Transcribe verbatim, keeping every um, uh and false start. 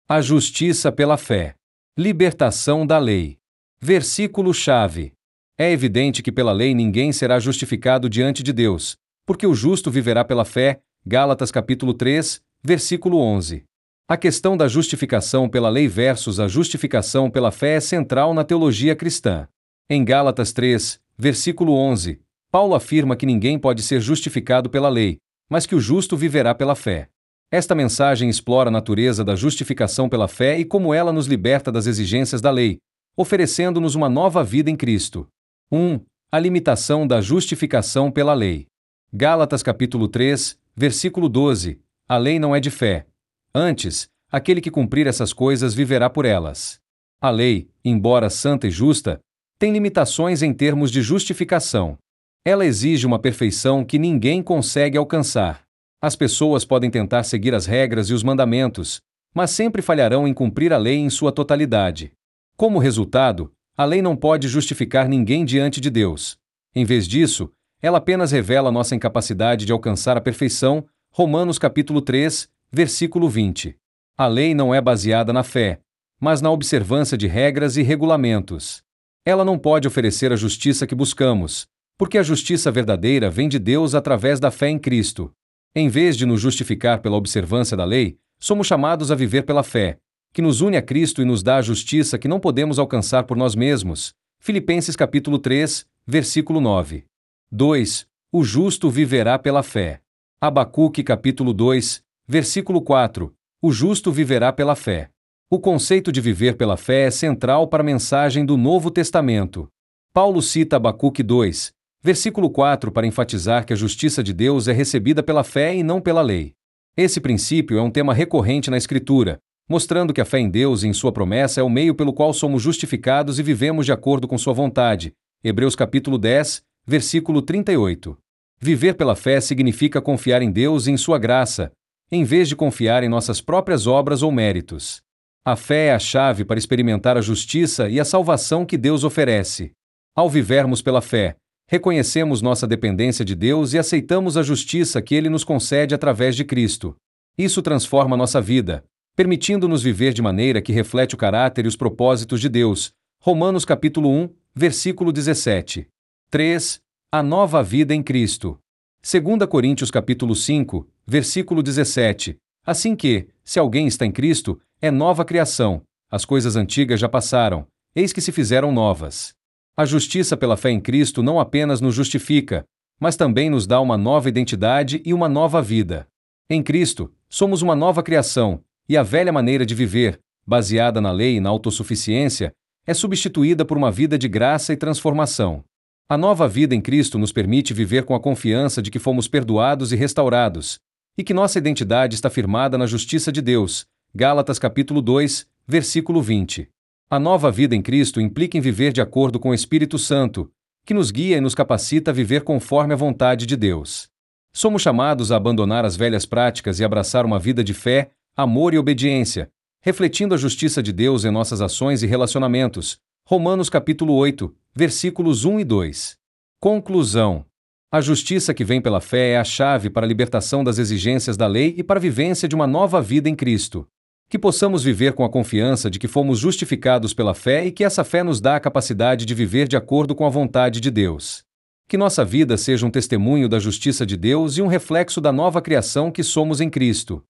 A justiça pela fé. Libertação da lei. Versículo-chave. É evidente que pela lei ninguém será justificado diante de Deus, porque o justo viverá pela fé. Gálatas capítulo três, versículo onze. A questão da justificação pela lei versus a justificação pela fé é central na teologia cristã. Em Gálatas três, versículo onze, Paulo afirma que ninguém pode ser justificado pela lei, mas que o justo viverá pela fé. Esta mensagem explora a natureza da justificação pela fé e como ela nos liberta das exigências da lei, oferecendo-nos uma nova vida em Cristo. um. A limitação da justificação pela lei. Gálatas capítulo três, versículo doze. A lei não é de fé. Antes, aquele que cumprir essas coisas viverá por elas. A lei, embora santa e justa, tem limitações em termos de justificação. Ela exige uma perfeição que ninguém consegue alcançar. As pessoas podem tentar seguir as regras e os mandamentos, mas sempre falharão em cumprir a lei em sua totalidade. Como resultado, a lei não pode justificar ninguém diante de Deus. Em vez disso, ela apenas revela nossa incapacidade de alcançar a perfeição. Romanos capítulo três, versículo vinte. A lei não é baseada na fé, mas na observância de regras e regulamentos. Ela não pode oferecer a justiça que buscamos, porque a justiça verdadeira vem de Deus através da fé em Cristo. Em vez de nos justificar pela observância da lei, somos chamados a viver pela fé, que nos une a Cristo e nos dá a justiça que não podemos alcançar por nós mesmos. Filipenses capítulo três, versículo nove. dois. O justo viverá pela fé. Abacuque capítulo dois, versículo quatro. O justo viverá pela fé. O conceito de viver pela fé é central para a mensagem do Novo Testamento. Paulo cita Abacuque dois, versículo quatro para enfatizar que a justiça de Deus é recebida pela fé e não pela lei. Esse princípio é um tema recorrente na Escritura, mostrando que a fé em Deus e em sua promessa é o meio pelo qual somos justificados e vivemos de acordo com sua vontade. Hebreus capítulo dez, versículo trinta e oito. Viver pela fé significa confiar em Deus e em sua graça, em vez de confiar em nossas próprias obras ou méritos. A fé é a chave para experimentar a justiça e a salvação que Deus oferece. Ao vivermos pela fé, reconhecemos nossa dependência de Deus e aceitamos a justiça que Ele nos concede através de Cristo. Isso transforma nossa vida, permitindo-nos viver de maneira que reflete o caráter e os propósitos de Deus. Romanos capítulo um, versículo dezessete. três. A nova vida em Cristo. Segunda Coríntios capítulo cinco, versículo dezessete. Assim que, se alguém está em Cristo, é nova criação, as coisas antigas já passaram, eis que se fizeram novas. A justiça pela fé em Cristo não apenas nos justifica, mas também nos dá uma nova identidade e uma nova vida. Em Cristo, somos uma nova criação, e a velha maneira de viver, baseada na lei e na autossuficiência, é substituída por uma vida de graça e transformação. A nova vida em Cristo nos permite viver com a confiança de que fomos perdoados e restaurados, e que nossa identidade está firmada na justiça de Deus. Gálatas capítulo dois, versículo vinte. A nova vida em Cristo implica em viver de acordo com o Espírito Santo, que nos guia e nos capacita a viver conforme a vontade de Deus. Somos chamados a abandonar as velhas práticas e abraçar uma vida de fé, amor e obediência, refletindo a justiça de Deus em nossas ações e relacionamentos. Romanos capítulo oito, versículos um e dois. Conclusão. A justiça que vem pela fé é a chave para a libertação das exigências da lei e para a vivência de uma nova vida em Cristo. Que possamos viver com a confiança de que fomos justificados pela fé e que essa fé nos dá a capacidade de viver de acordo com a vontade de Deus. Que nossa vida seja um testemunho da justiça de Deus e um reflexo da nova criação que somos em Cristo.